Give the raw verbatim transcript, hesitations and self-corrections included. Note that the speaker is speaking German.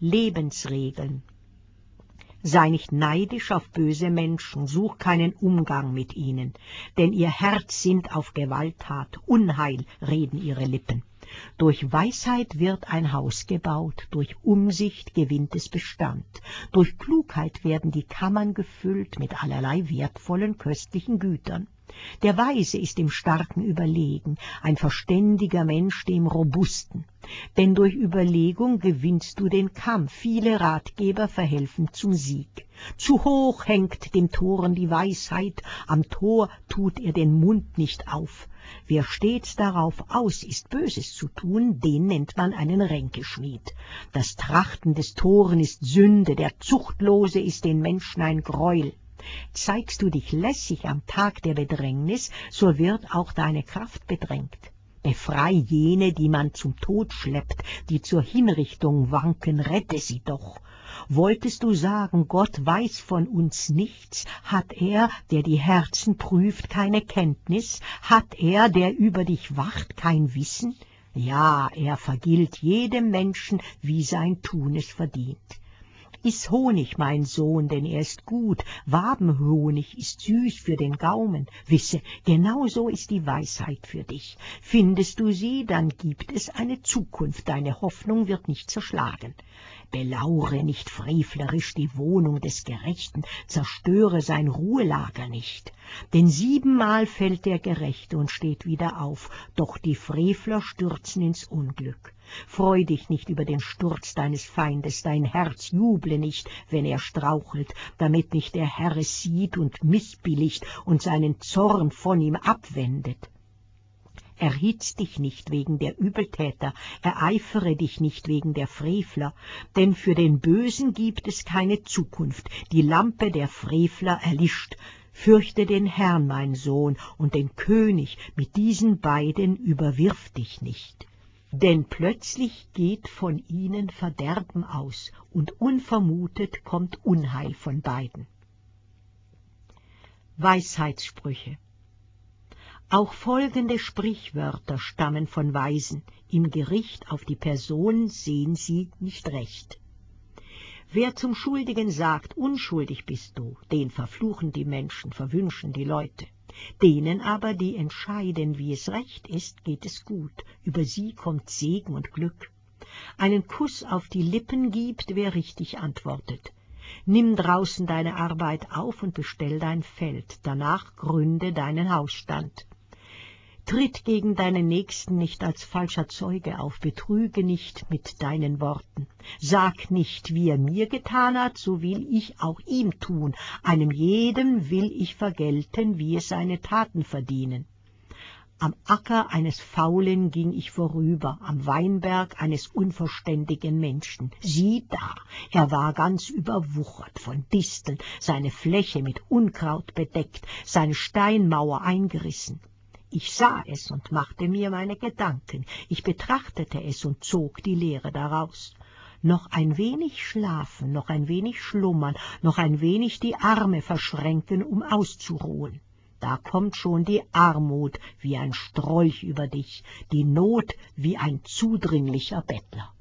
Lebensregeln. Sei nicht neidisch auf böse Menschen, such keinen Umgang mit ihnen, denn ihr Herz sinnt auf Gewalttat, Unheil reden ihre Lippen. Durch Weisheit wird ein Haus gebaut, durch Umsicht gewinnt es Bestand. Durch Klugheit werden die Kammern gefüllt mit allerlei wertvollen, köstlichen Gütern. Der Weise ist dem Starken überlegen, ein verständiger Mensch dem Robusten. Denn durch Überlegung gewinnst du den Kampf, viele Ratgeber verhelfen zum Sieg. Zu hoch hängt dem Toren die Weisheit, am Tor tut er den Mund nicht auf. Wer stets darauf aus ist, Böses zu tun, den nennt man einen Ränkeschmied. Das Trachten des Toren ist Sünde, der Zuchtlose ist den Menschen ein Greuel. Zeigst du dich lässig am Tag der Bedrängnis, so wird auch deine Kraft bedrängt. Befrei jene, die man zum Tod schleppt, die zur Hinrichtung wanken, rette sie doch. Wolltest du sagen, Gott weiß von uns nichts? Hat er, der die Herzen prüft, keine Kenntnis? Hat er, der über dich wacht, kein Wissen? Ja, er vergilt jedem Menschen, wie sein Tun es verdient. Iss Honig, mein Sohn, denn er ist gut, Wabenhonig ist süß für den Gaumen. Wisse, genau so ist die Weisheit für dich. Findest du sie, dann gibt es eine Zukunft, deine Hoffnung wird nicht zerschlagen. Belaure nicht frevlerisch die Wohnung des Gerechten, zerstöre sein Ruhelager nicht. Denn siebenmal fällt der Gerechte und steht wieder auf, doch die Frevler stürzen ins Unglück. Freu dich nicht über den Sturz deines Feindes, dein Herz juble nicht, wenn er strauchelt, damit nicht der Herr es sieht und missbilligt und seinen Zorn von ihm abwendet. Erhitz dich nicht wegen der Übeltäter, ereifere dich nicht wegen der Frevler, denn für den Bösen gibt es keine Zukunft, die Lampe der Frevler erlischt. Fürchte den Herrn, mein Sohn, und den König, mit diesen beiden überwirf dich nicht. Denn plötzlich geht von ihnen Verderben aus, und unvermutet kommt Unheil von beiden. Weisheitssprüche. Auch folgende Sprichwörter stammen von Weisen, im Gericht auf die Person sehen sie nicht recht. Wer zum Schuldigen sagt, unschuldig bist du, den verfluchen die Menschen, verwünschen die Leute. Denen aber, die entscheiden, wie es recht ist, geht es gut, über sie kommt Segen und Glück. Einen Kuss auf die Lippen gibt, wer richtig antwortet. Nimm draußen deine Arbeit auf und bestell dein Feld, danach gründe deinen Hausstand. Tritt gegen deinen Nächsten nicht als falscher Zeuge auf, betrüge nicht mit deinen Worten. Sag nicht, wie er mir getan hat, so will ich auch ihm tun. Einem jedem will ich vergelten, wie es seine Taten verdienen. Am Acker eines Faulen ging ich vorüber, am Weinberg eines unverständigen Menschen. Sieh da, er war ganz überwuchert von Disteln, seine Fläche mit Unkraut bedeckt, seine Steinmauer eingerissen. Ich sah es und machte mir meine Gedanken, ich betrachtete es und zog die Lehre daraus. Noch ein wenig schlafen, noch ein wenig schlummern, noch ein wenig die Arme verschränken, um auszuruhen. Da kommt schon die Armut wie ein Strolch über dich, die Not wie ein zudringlicher Bettler.